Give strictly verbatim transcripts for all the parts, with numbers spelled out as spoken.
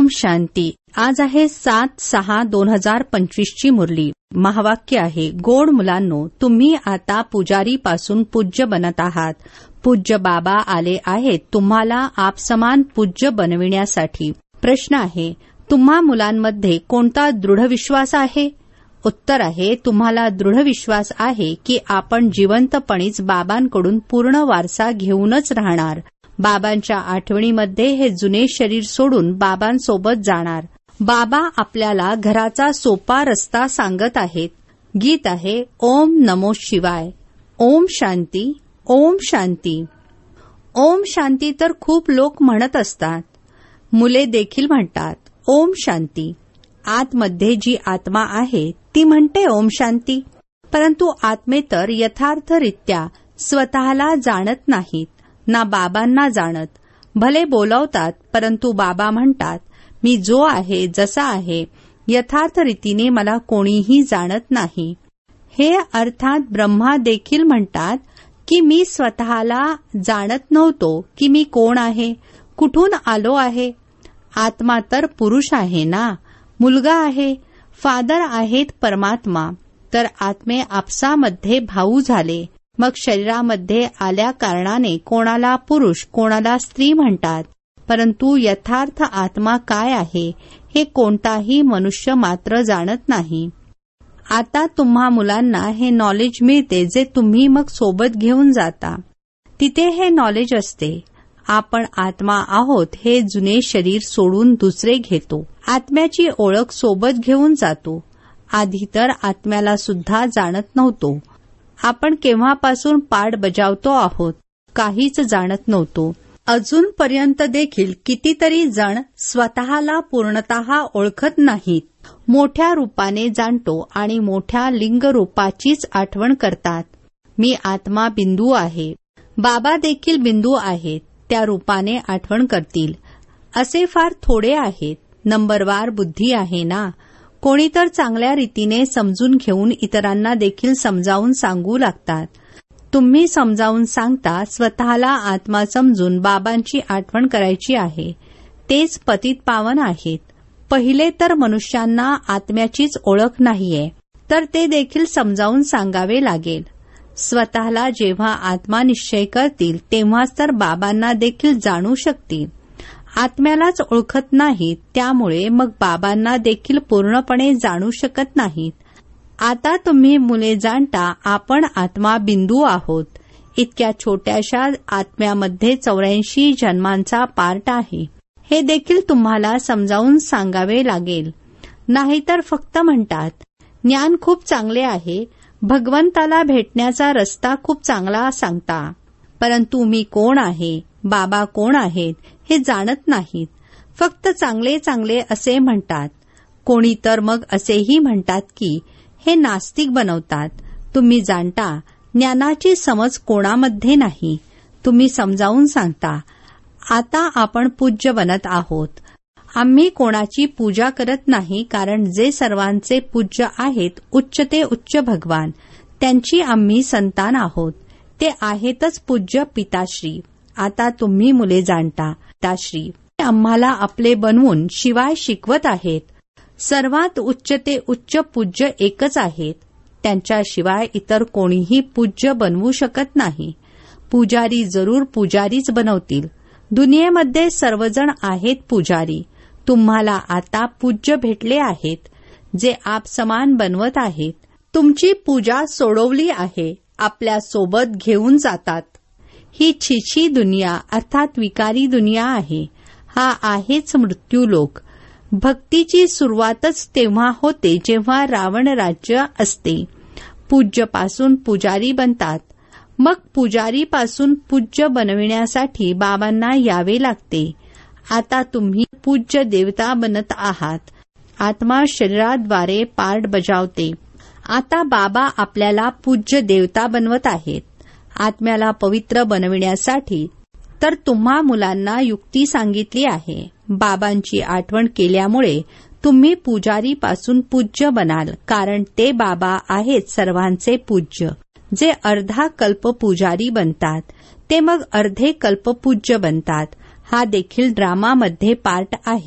ओम शांती. आज आहे सात सहा दोन हजार पंचवीस ची मुरली. महावाक्य आहे, गोड मुलांनो, तुम्ही आता पुजारीपासून पूज्य बनत आहात. पूज्य बाबा आले आहेत तुम्हाला आपसमान पूज्य बनविण्यासाठी. प्रश्न आहे, तुम्हा मुलांमध्ये कोणता दृढ विश्वास आहे? उत्तर आहे, तुम्हाला दृढ विश्वास आहे की आपण जिवंतपणीच बाबांकडून पूर्ण वारसा घेऊनच राहणार. बाबांच्या आठवणीमध्ये हे जुने शरीर सोडून बाबांसोबत जाणार. बाबा आपल्याला घराचा सोपा रस्ता सांगत आहेत. गीत आहे, ओम नमो शिवाय. ओम शांती. ओम शांती. ओम शांती तर खूप लोक म्हणत असतात. मुले देखील म्हणतात ओम शांती. आतमध्ये जी आत्मा आहे ती म्हणते ओम शांती. परंतु आत्मे तर यथार्थरित्या स्वतःला जाणत नाहीत, ना बाबांना जाणत. भले बोलवतात परंतु बाबा म्हणतात, मी जो आहे जसा आहे यथार्थ रीतीने मला कोणीही जाणत नाही. हे अर्थात ब्रह्मा देखील म्हणतात की मी स्वतःला जाणत नव्हतो की मी कोण आहे, कुठून आलो आहे. आत्मा तर पुरुष आहे ना, मुलगा आहे, फादर आहेत परमात्मा. तर आत्मे आपसामध्ये भाऊ झाले. मग शरीरामध्ये आल्या कारणाने कोणाला पुरुष कोणाला स्त्री म्हणतात. परंतु यथार्थ आत्मा काय आहे हे कोणताही मनुष्य मात्र जाणत नाही. आता तुम्हा मुलांना हे नॉलेज मिळते जे तुम्ही मग सोबत घेऊन जाता. तिथे हे नॉलेज असते. आपण आत्मा आहोत हे जुने शरीर सोडून दुसरे घेतो. आत्म्याची ओळख सोबत घेऊन जातो. आधी तर आत्म्याला सुद्धा जाणत नव्हतो. आपण केव्हापासून पाठ बजावतो आहोत काहीच जाणत नव्हतो. अजूनपर्यंत देखील कितीतरी जण स्वतःला पूर्णतः ओळखत नाहीत. मोठ्या रूपाने जाणतो आणि मोठ्या लिंग रूपाचीच आठवण करतात. मी आत्मा बिंदू आहे. बाबा देखील बिंदू आहेत, त्या रूपाने आठवण करतील. असे फार थोडे आहेत. नंबरवार बुद्धी आहे ना. कोणी तर चांगल्या रीतीने समजून घेऊन इतरांना देखील समजावून सांगू लागतात. तुम्ही समजावून सांगता स्वतःला आत्मा समजून बाबांची आठवण करायची आहे. तेच पतित पावन आहेत. पहिले तर मनुष्यांना आत्म्याचीच ओळख नाहीये, तर ते देखील समजावून सांगावे लागेल. स्वतःला जेव्हा आत्मा निश्चय करतील तेव्हाच तर बाबांना देखील जाणू शकतील. आत्म्यालाच ओळखत नाहीत, त्यामुळे मग बाबांना देखील पूर्णपणे जाणू शकत नाहीत. आता तुम्ही मुले जाणता आपण आत्मा बिंदू आहोत. इतक्या छोट्याशा आत्म्यामध्ये चौऱ्याऐंशी जन्मांचा पार्ट आहे. हे देखील तुम्हाला समजावून सांगावे लागेल. नाहीतर फक्त म्हणतात ज्ञान खूप चांगले आहे, भगवंताला भेटण्याचा रस्ता खूप चांगला सांगता, परंतु मी कोण आहे, बाबा कोण आहेत हे जाणत नाहीत. फक्त चांगले चांगले असे म्हणतात. कोणी तर मग असेही म्हणतात की हे नास्तिक बनवतात. तुम्ही जाणता ज्ञानाची समज कोणामध्ये नाही. तुम्ही समजावून सांगता. आता आपण पूज्य बनत आहोत. आम्ही कोणाची पूजा करत नाही, कारण जे सर्वांचे पूज्य आहेत उच्च ते उच्च भगवान, त्यांची आम्ही संतान आहोत. ते आहेतच पूज्य पिताश्री. आता तुम्ही मुले जाणता पिताश्री आम्हाला आपले बनवून शिवाय शिकवत आहेत. सर्वात उच्च ते उच्च पूज्य एकच आहेत. त्यांच्याशिवाय इतर कोणीही पूज्य बनवू शकत नाही. पुजारी जरूर पुजारीच बनवतील. दुनियेमध्ये सर्वजण आहेत पुजारी. तुम्हाला आता पूज्य भेटले आहेत, जे आप समान बनवत आहेत. तुमची पूजा सोडवली आहे, आपल्या सोबत घेऊन जातात. ही छिछी दुनिया अर्थात विकारी दुनिया आहे. हा आहेच मृत्यूलोक. भक्तीची सुरुवातच तेव्हा होते जेव्हा रावण राज्य असते. पूज्यपासून पुजारी बनतात. मग पुजारीपासून पूज्य बनविण्यासाठी बाबांना यावे लागते. आता तुम्ही पूज्य देवता बनत आहात. आत्मा शरीराद्वारे पार्ट बजावते. आता बाबा आपल्याला पूज्य देवता बनवत आहेत. आत्म्याला पवित्र बनविण्यासाठी तर तुम्हा मुलांना युक्ती सांगितली आहे. बाबांची आठवण केल्यामुळे तुम्ही पुजारीपासून पूज्य बनाल, कारण ते बाबा आहेत सर्वांचे पूज्य. जे अर्धा कल्प पुजारी बनतात ते मग अर्धे कल्प पूज्य बनतात. हा देखील ड्रामामध्ये पार्ट आहे.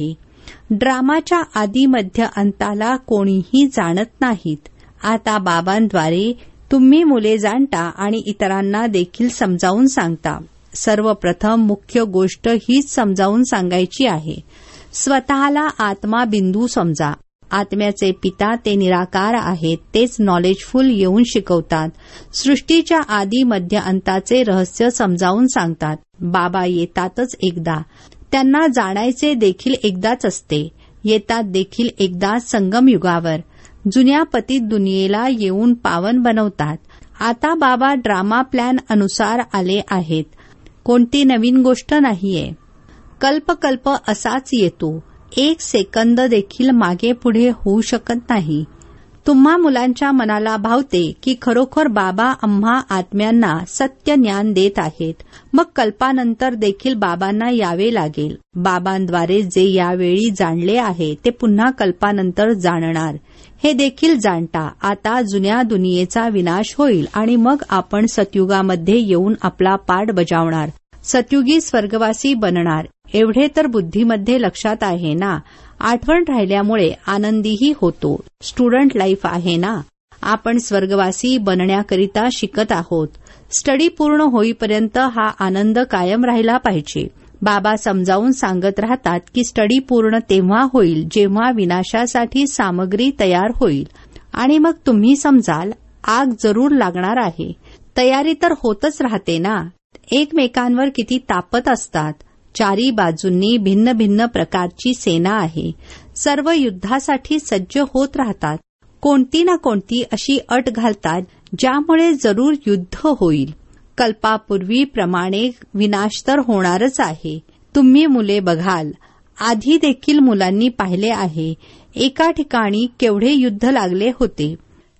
ड्रामाच्या आदी मध्य अंताला कोणीही जाणत नाहीत. आता बाबांद्वारे तुम्ही मुले जाणता आणि इतरांना देखील समजावून सांगता. सर्वप्रथम मुख्य गोष्ट हीच समजावून सांगायची आहे. स्वतःला आत्मा बिंदू समजा. आत्म्याचे पिता ते निराकार आहेत. तेच नॉलेजफुल येऊन शिकवतात. सृष्टीच्या आदी मध्य अंताचे रहस्य समजावून सांगतात. बाबा येतातच एकदा. त्यांना जाणायचे देखील एकदाच असते. येतात देखील एकदा संगम युगावर. जुन्या पतित दुनियेला येऊन पावन बनवतात. आता बाबा ड्रामा प्लॅन अनुसार आले आहेत. कोणती नवीन गोष्ट नाहीये. कल्पकल्प असाच येतो. एक सेकंद देखील मागे पुढे होऊ शकत नाही. तुम्हा मुलांच्या मनाला भावते की खरोखर बाबा आम्हा आत्म्यांना सत्य ज्ञान देत आहेत. मग कल्पानंतर देखील बाबांना यावे लागेल. बाबांद्वारे जे यावेळी जाणले आहे ते पुन्हा कल्पानंतर जाणणार. हे देखील जाणता. आता जुन्या दुनियेचा विनाश होईल आणि मग आपण सतयुगामध्ये येऊन आपला पाठ बजावणार. सतयुगी स्वर्गवासी बनणार. एवढे तर बुद्धीमध्ये लक्षात आहे ना. आठवण राहिल्यामुळे आनंदीही होतो. स्टुडंट लाईफ आहे ना. आपण स्वर्गवासी बनण्याकरिता शिकत आहोत. स्टडी पूर्ण होईपर्यंत हा आनंद कायम राहिला पाहिजे. बाबा समजावून सांगत राहतात की स्टडी पूर्ण तेव्हा होईल जेव्हा विनाशासाठी सामग्री तयार होईल. आणि मग तुम्ही समजाल आग जरूर लागणार आहे. तयारी तर होतच राहते ना. एकमेकांवर किती तापत असतात. चारी बाजूंनी भिन्न भिन्न प्रकारची सेना आहे. सर्व युद्धासाठी सज्ज होत राहतात. कोणती ना कोणती अशी अट घालतात ज्यामुळे जरूर युद्ध होईल. कल्पापूर्वीप्रमाणे विनाश तर होणारच आहे. तुम्ही मुले बघाल. आधी देखील मुलांनी पाहिले आहे. एका ठिकाणी केवढे युद्ध लागले होते.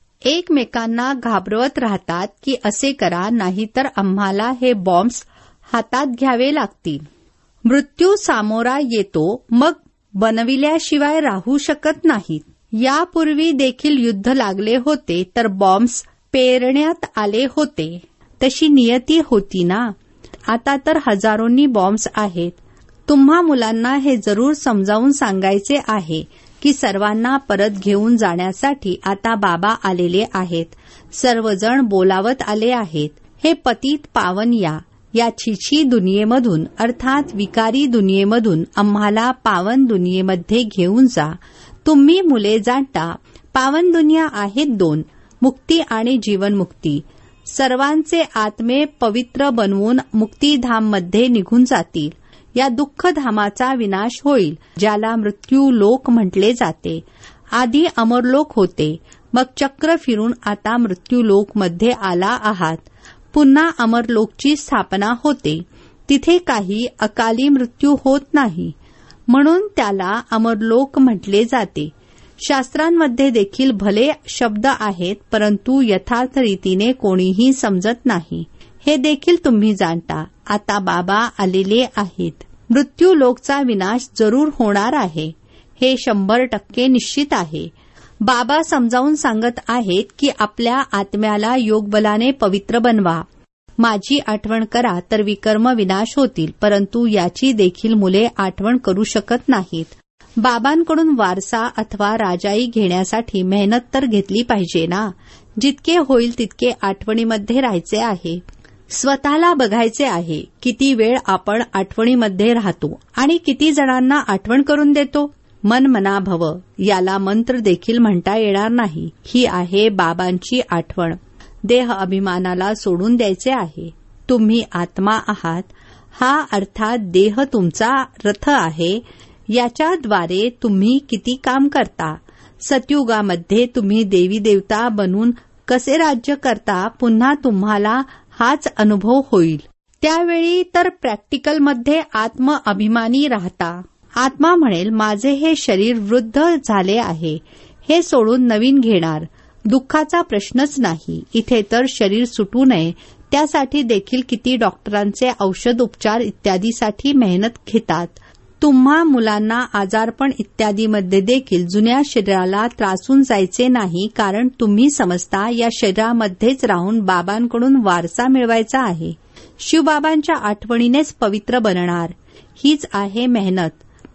एकमेकांना घाबरवत राहतात की असे करा नाहीतर आम्हाला हे बॉम्ब्स हातात घ्यावे लागतील. मृत्यू सामोरा येतो मग बनविल्याशिवाय राहू शकत नाहीत. यापूर्वी देखील युद्ध लागले होते तर बॉम्ब्स पेरण्यात आले होते. तशी नियती होती ना. आता तर हजारोंनी बॉम्ब्स आहेत. तुम्हा मुलांना हे जरूर समजावून सांगायचे आहे की सर्वांना परत घेऊन जाण्यासाठी आता बाबा आलेले आहेत. सर्वजण बोलावत आले आहेत. हे पतित पावन या या छिछी दुनियेमधून अर्थात विकारी दुनियेमधून आम्हाला पावन दुनियेमध्ये घेऊन जा. तुम्ही मुले जाणता पावन दुनिया आहेत दोन, मुक्ती आणि जीवनमुक्ती. सर्वांचे आत्मे पवित्र बनवून मुक्तीधाममध्ये निघून जातील. या दुःखधामाचा विनाश होईल ज्याला मृत्यू लोक म्हटले जाते. आधी अमरलोक होते. मग चक्र फिरून आता मृत्यूलोकमध्ये आला आहात. पुन्हा अमरलोकची स्थापना होते. तिथे काही अकाली मृत्यू होत नाही म्हणून त्याला अमरलोक म्हटले जाते. शास्त्रांमध्ये देखील भले शब्द आहेत परंतु यथार्थ रीतीने कोणीही समजत नाही. हे देखील तुम्ही जाणता. आता बाबा आलेले आहेत. मृत्यूलोकचा विनाश जरूर होणार आहे. हे शंभर टक्के निश्चित आहे. बाबा समजावून सांगत आहेत की आपल्या आत्म्याला योगबलाने पवित्र बनवा. माझी आठवण करा तर विकर्म विनाश होतील. परंतु याची देखील मुले आठवण करू शकत नाहीत. बाबांकडून वारसा अथवा राजाई घेण्यासाठी मेहनत तर घेतली पाहिजे ना. जितके होईल तितके आठवणीमध्ये राहायचे आहे. स्वतःला बघायचे आहे किती वेळ आपण आठवणीमध्ये राहतो आणि किती जणांना आठवण करून देतो. मन मना भव याला मंत्र देखील म्हणता येणार नाही. ही आहे बाबांची आठवण. देह अभिमानाला सोडून द्यायचे आहे. तुम्ही आत्मा आहात. हा अर्थात देह तुमचा रथ आहे. याच्याद्वारे तुम्ही किती काम करता. सतयुगामध्ये तुम्ही देवी देवता बनून कसे राज्य करता पुन्हा तुम्हाला हाच अनुभव होईल. त्यावेळी तर प्रॅक्टिकलमध्ये आत्म अभिमानी राहता. आत्मा म्हणेल माझे हे शरीर वृद्ध झाले आहे. हे सोडून नवीन घेणार. दुःखाचा प्रश्नच नाही. इथे तर शरीर सुटू नये त्यासाठी देखील किती डॉक्टरांचे औषध उपचार इत्यादीसाठी मेहनत घेतात. तुम्हा मुलांना आजारपण इत्यादीमध्ये देखील जुन्या शरीराला त्रासून जायचे नाही. कारण तुम्ही समजता या शरीरामध्येच राहून बाबांकडून वारसा मिळवायचा आहे. शिवबाबांच्या आठवणीनेच पवित्र बनणार. हीच आहे मेहनत.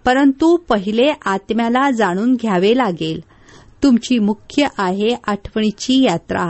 परंतु पहिले आत्म्याला जाणून घ्यावे लागेल. तुमची मुख्य आहे आठवणीची यात्रा.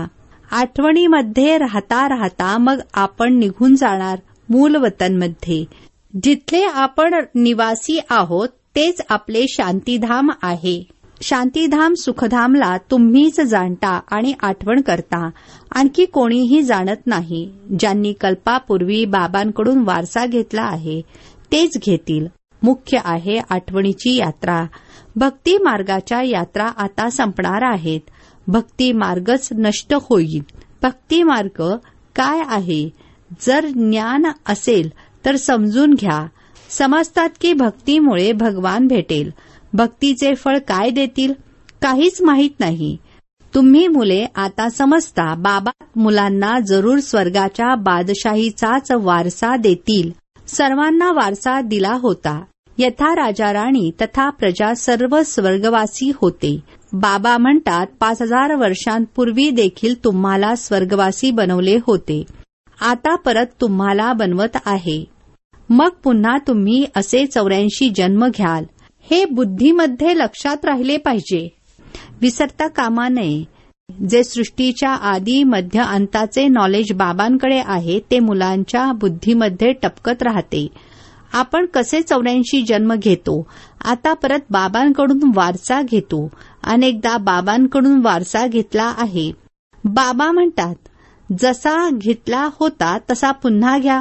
आठवणीमध्ये राहता राहता मग आपण निघून जाणार मूल वतनमध्ये. जिथले आपण निवासी आहोत तेच आपले शांतीधाम आहे. शांतीधाम सुखधामला तुम्हीच जाणता आणि आठवण करता, आणखी कोणीही जाणत नाही. ज्यांनी कल्पापूर्वी बाबांकडून वारसा घेतला आहे तेच घेतील. मुख्य आहे आठवणीची यात्रा. भक्ती मार्गाच्या यात्रा आता संपणार आहेत. भक्ती मार्गच नष्ट होईल. भक्ती मार्ग काय आहे? जर ज्ञान असेल तर समजून घ्या. समजतात की भक्तीमुळे भगवान भेटेल. भक्तीचे फळ काय देतील? काहीच माहीत नाही. तुम्ही मुले आता समजता बाबा मुलांना जरूर स्वर्गाच्या बादशाहीचाच वारसा देतील. सर्वांना वारसा दिला होता. यथा राजा राणी तथा प्रजा सर्व स्वर्गवासी होते. बाबा म्हणतात पाच हजार वर्षांपूर्वी देखील तुम्हाला स्वर्गवासी बनवले होते. आता परत तुम्हाला बनवत आहे. मग पुन्हा तुम्ही असे चौऱ्याऐंशी जन्म घ्याल. हे बुद्धीमध्ये लक्षात राहिले पाहिजे. विसरता कामा नये. जे सृष्टीच्या आदी मध्य अंताचे नॉलेज बाबांकडे आहे ते मुलांच्या बुद्धीमध्ये टपकत राहते. आपण कसे चौऱ्याऐंशी जन्म घेतो. आता परत बाबांकडून वारसा घेतो. अनेकदा बाबांकडून वारसा घेतला आहे. बाबा म्हणतात जसा घेतला होता तसा पुन्हा घ्या.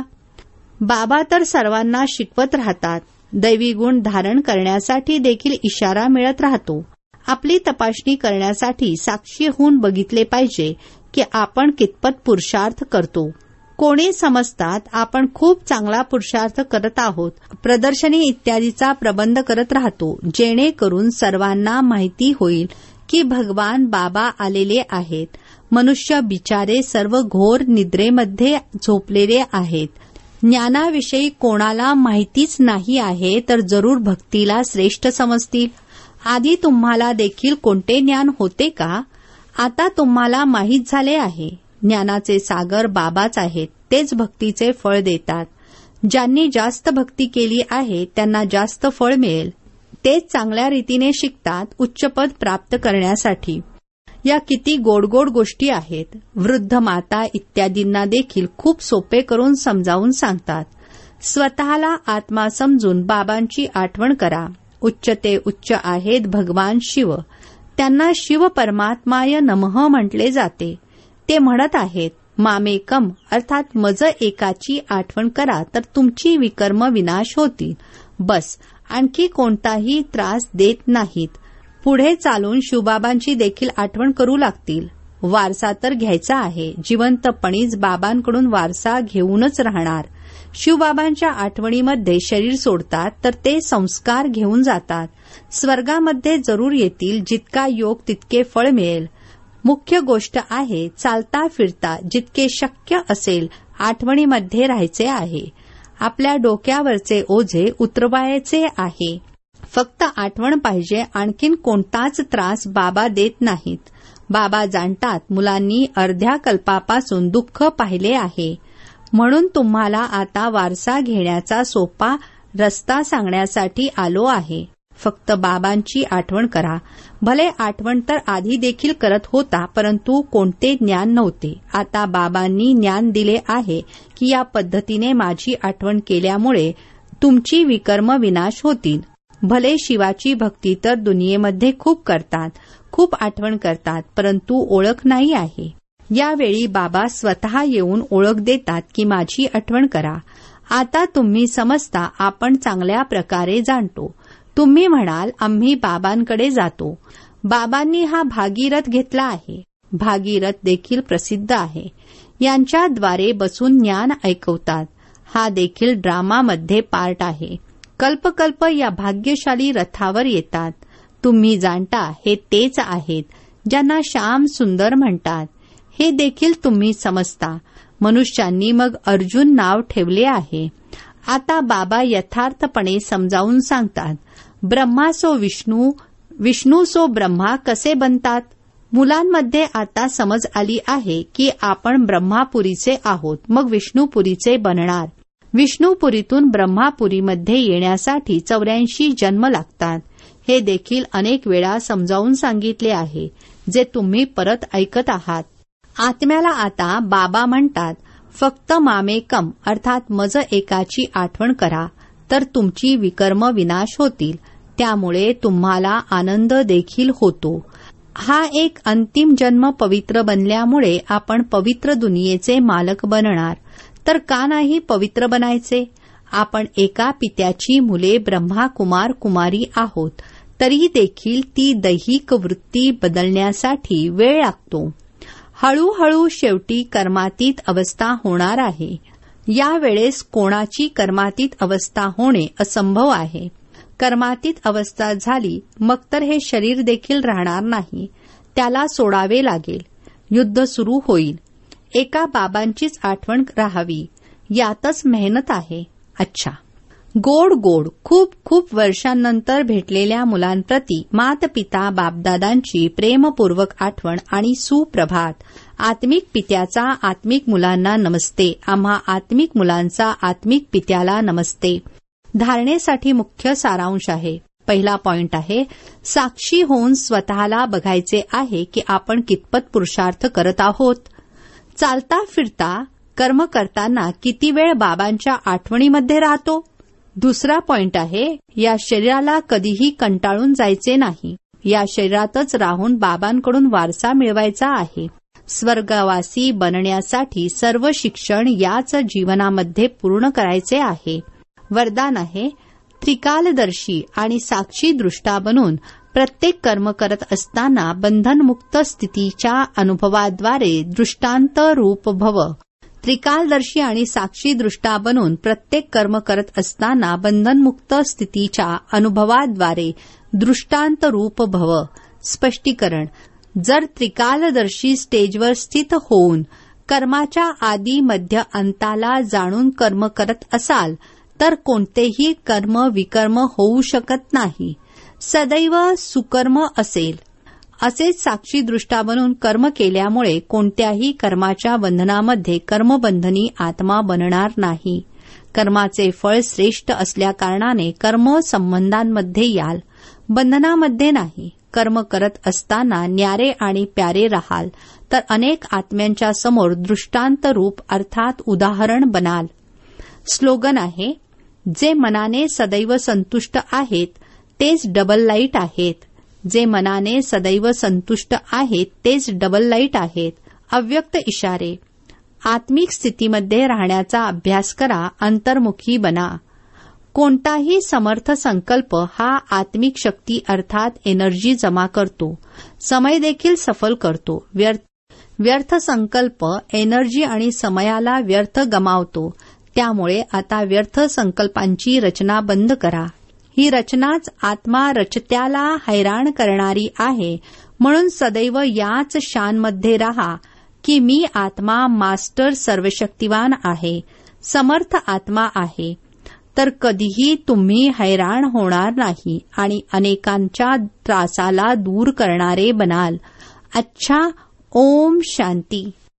बाबा तर सर्वांना शिकवत राहतात. दैवी गुण धारण करण्यासाठी देखील इशारा मिळत राहतो. आपली तपासणी करण्यासाठी साक्षी होऊन बघितले पाहिजे की आपण कितपत पुरुषार्थ करतो. कोणी समजतात आपण खूप चांगला पुरुषार्थ करत आहोत. प्रदर्शनी इत्यादीचा प्रबंध करत राहतो जेणेकरून सर्वांना माहिती होईल की भगवान बाबा आलेले आहेत. मनुष्य बिचारे सर्व घोर निद्रेमध्ये झोपलेले आहेत. ज्ञानाविषयी कोणाला माहितीच नाही आहे तर जरूर भक्तीला श्रेष्ठ समजतील. आधी तुम्हाला देखील कोणते ज्ञान होते का? आता तुम्हाला माहीत झाले आहे. ज्ञानाचे सागर बाबाच आहेत. तेच भक्तीचे फळ देतात. ज्यांनी जास्त भक्ती केली आहे त्यांना जास्त फळ मिळेल. तेच चांगल्या रीतीने शिकतात उच्चपद प्राप्त करण्यासाठी. या किती गोड गोड गोष्टी आहेत. वृद्ध माता इत्यादींना देखील खूप सोपे करून समजावून सांगतात. स्वतःला आत्मा समजून बाबांची आठवण करा. उच्च ते उच्च आहेत भगवान शिव. त्यांना शिव परमात्माय नमः म्हटले जाते. ते म्हणत आहेत मामेकम अर्थात मज एकाची आठवण करा तर तुमची विकर्म विनाश होतील. बस, आणखी कोणताही त्रास देत नाहीत. पुढे चालून शिवबाबांची देखील आठवण करू लागतील. वारसा तर घ्यायचा आहे. जिवंतपणीच बाबांकडून वारसा घेऊनच राहणार. शिवबाबांच्या आठवणीमध्ये शरीर सोडतात तर ते संस्कार घेऊन जातात. स्वर्गामध्ये जरूर येतील. जितका योग तितके फळ मिळेल. मुख्य गोष्ट आहे चालता फिरता जितके शक्य असेल आठवणीमध्ये राहायचे आहे. आपल्या डोक्यावरचे ओझे उतरवायचे आहे. फक्त आठवण पाहिजे. आणखीन कोणताच त्रास बाबा देत नाहीत. बाबा जाणतात मुलांनी अर्ध्या कल्पापासून दुःख पाहिले आहे. म्हणून तुम्हाला आता वारसा घेण्याचा सोपा रस्ता सांगण्यासाठी आलो आहे. फक्त बाबांची आठवण करा. भले आठवण तर आधी देखील करत होता परंतु कोणते ज्ञान नव्हते. आता बाबांनी ज्ञान दिले आहे की या पद्धतीने माझी आठवण केल्यामुळे तुमची विकर्म विनाश होतील. भले शिवाची भक्ती तर दुनियेमध्ये खूप करतात, खूप आठवण करतात परंतु ओळख नाही आहे. यावेळी बाबा स्वतः येऊन ओळख देतात की माझी आठवण करा. आता तुम्ही समजता आपण चांगल्या प्रकारे जाणतो. तुम्ही म्हणाल आम्ही बाबांकडे जातो. बाबांनी हा भागीरथ घेतला आहे. भागीरथ देखील प्रसिद्ध आहे. यांच्याद्वारे बसून ज्ञान ऐकवतात. हा देखील ड्रामामध्ये पार्ट आहे. कल्पकल्प या भाग्यशाली रथावर येतात. तुम्ही जाणता हे तेच आहेत ज्यांना श्याम सुंदर म्हणतात. हे देखील तुम्ही समजता. मनुष्यांनी मग अर्जुन नाव ठेवले आहे. आता बाबा यथार्थपणे समजावून सांगतात. ब्रह्मासो विष्णू, विष्णूसो ब्रह्मा कसे बनतात. मुलांमध्ये आता समज आली आहे की आपण ब्रह्मापुरीचे आहोत मग विष्णुपुरीचे बनणार. विष्णुपुरीतून ब्रह्मापुरीमध्ये येण्यासाठी चौऱ्याऐंशी जन्म लागतात. हे देखील अनेक वेळा समजावून सांगितले आहे, जे तुम्ही परत ऐकत आहात. आत्म्याला आता बाबा म्हणतात, फक्त मामेकम अर्थात मज एकाची आठवण करा, तर तुमची विकर्म विनाश होतील. त्यामुळे तुम्हाला आनंद देखील होतो. हा एक अंतिम जन्म पवित्र बनल्यामुळे आपण पवित्र दुनियेचे मालक बनणार. तर का नाही पवित्र बनायचे? आपण एका पित्याची मुले ब्रह्मा कुमार कुमारी आहोत, तरी देखील ती दैहिक वृत्ती बदलण्यासाठी वेळ लागतो. हळूहळू शेवटी कर्मातीत अवस्था होणार आहे. यावेळेस कोणाची कर्मातीत अवस्था होणे असंभव आहे. कर्मातीत अवस्था झाली मग तर हे शरीर देखील राहणार नाही, त्याला सोडावे लागेल. युद्ध सुरू होईल. एका बाबांचीच आठवण राहावी, यातच मेहनत आहे. अच्छा, गोड गोड खूप खूप वर्षांनंतर भेटलेल्या मुलांप्रती मातपिता बापदादांची प्रेमपूर्वक आठवण आणि सुप्रभात. आत्मिक पित्याचा आत्मिक मुलांना नमस्ते. आम्हा आत्मिक मुलांचा आत्मिक पित्याला नमस्ते. धारणेसाठी मुख्य सारांश आहे. पहिला पॉइंट आहे, साक्षी होऊन स्वतःला बघायचे आहे की आपण कितपत पुरुषार्थ करत आहोत. चालता फिरता कर्म करताना किती वेळ बाबांच्या आठवणीमध्ये राहतो. दुसरा पॉइंट आहे, या शरीराला कधीही कंटाळून जायचे नाही. या शरीरातच राहून बाबांकडून वारसा मिळवायचा आहे. स्वर्गवासी बनण्यासाठी सर्व शिक्षण याच जीवनामध्ये पूर्ण करायचे आहे. वरदान आहे, त्रिकालदर्शी आणि साक्षी दृष्टा बनून प्रत्येक कर्म करत असताना बंधनमुक्त स्थितीच्या अनुभवाद्वारे दृष्टांत रूप भव. त्रिकालदर्शी आणि साक्षी दृष्टा बनून प्रत्येक कर्म करत असताना बंधनमुक्त स्थितीच्या अनुभवाद्वारे दृष्टांत रूप भव. स्पष्टीकरण, जर त्रिकालदर्शी स्टेजवर स्थित होऊन कर्माच्या आदी मध्य अंताला जाणून कर्म करत असाल तर कोणतेही कर्म विकर्म होऊ शकत नाही. सदैव सुकर्म असेल. असेच साक्षी दृष्टा बनून कर्म केल्यामुळे कोणत्याही कर्माच्या बंधनामध्ये कर्मबंधनी आत्मा बनणार नाही. कर्माचे फळ श्रेष्ठ असल्याकारणाने कर्म संबंधांमध्ये याल, बंधनामध्ये नाही. कर्म करत असताना न्यारे आणि प्यारे राहाल तर अनेक आत्म्यांच्या समोर दृष्टांत रूप अर्थात उदाहरण बनाल. स्लोगन आहे, जे मनाने सदैव संतुष्ट आहेत तेच डबल लाईट आहेत. जे मनाने सदैव संतुष्ट आहेत तेच डबल लाईट आहेत. अव्यक्त इशारे. आत्मिक स्थितीमध्ये राहण्याचा अभ्यास करा. अंतर्मुखी बना. कोणताही समर्थ संकल्प हा आत्मिक शक्ती अर्थात एनर्जी जमा करतो. समय देखील सफल करतो. व्यर्थ संकल्प एनर्जी आणि समयाला व्यर्थ गमावतो. त्यामुळे आता व्यर्थ संकल्पांची रचना बंद करा. ही रचनाच आत्मा रचत्याला हैराण करणारी आहे. म्हणून सदैव याच शानमध्ये राहा की मी आत्मा मास्टर सर्वशक्तिवान आहे, समर्थ आत्मा आहे. तर कधीही तुम्ही हैराण होणार नाही आणि अनेकांच्या त्रासाला दूर करणारे बनाल. अच्छा, ओम शांती.